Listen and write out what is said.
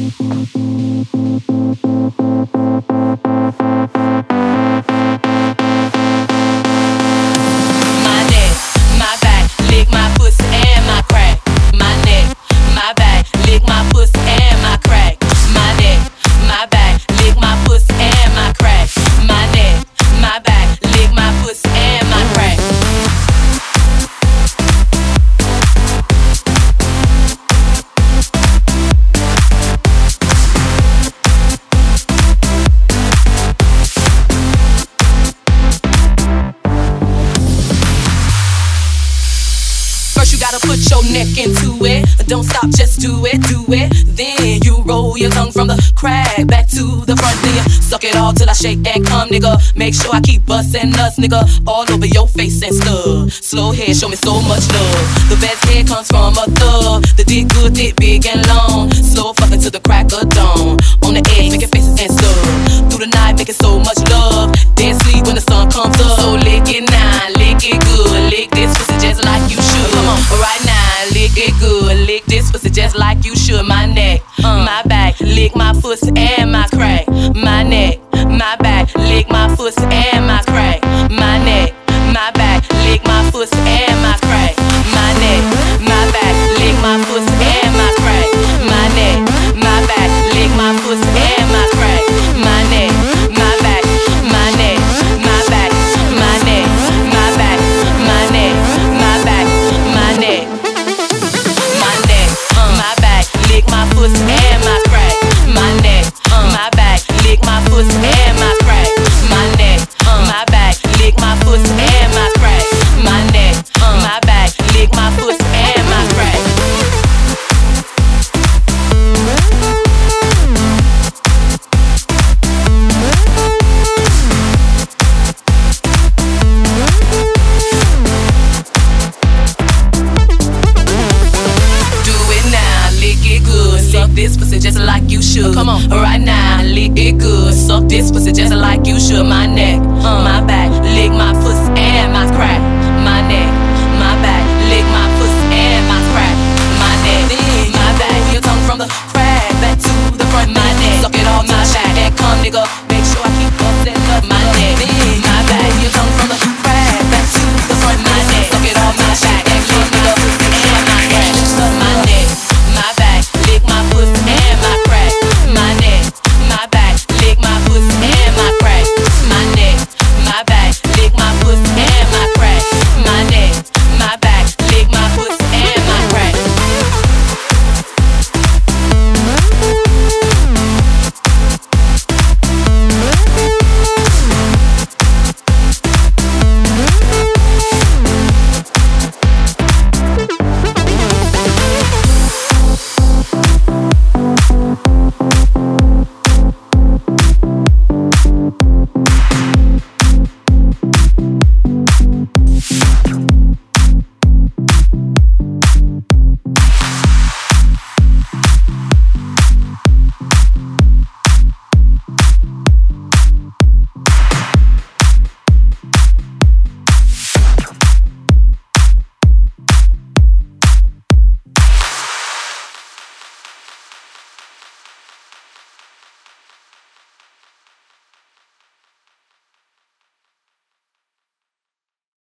Don't stop, just do it, do it. Then you roll your tongue from the crack back to the front. Then you suck it all till I shake and come, nigga. Make sure I keep bustin' nuts, nigga, all over your face and stuff. Slow head, show me so much love. The best head comes from a thug. The dick good, dick big and long. Slow fucking to the crack of dawn. On the edge, making faces and stuff. Through the night, making so much love. Then sleep when the sun comes up. So lick it now, lick it good. Lick this pussy just like you should. Come on, right now, lick it good. Lick this pussy just like you should. My neck, my back, lick my pussy and my crack. My neck, my back, lick my pussy and my crack. My neck, my back, lick my pussy and my crack. My neck, my back, lick my pussy and my crack. My neck, my back, lick my pussy and my crack. My neck, my back, my neck, my back, my neck, my back, my neck, my back, my neck. My back, lick my pussy and my crack. My neck, my back, lick my pussy and my crack. My neck, my back, lick my pussy and my crack. My neck, my back, lick my pussy and my crack. Suck this pussy just like you should. Come on, right now, lick it good. Suck this pussy just like you should. My neck, my back, lick my pussy and my crack. My neck, my back, lick my pussy and my crack. My neck, my back, your tongue from the crack back to the front. My neck, suck it all, my back and come, nigga. Make sure I keep bustin' up. My neck, my back, your tongue from the crack back to the front. My neck, suck it all, my back and come, nigga. And my crack, my neck, my back, lick my pussy and my crack. My neck, my back, lick my pussy and my crack. My neck, my back, lick my pussy and my crack. My neck, my back, lick my pussy and my crack.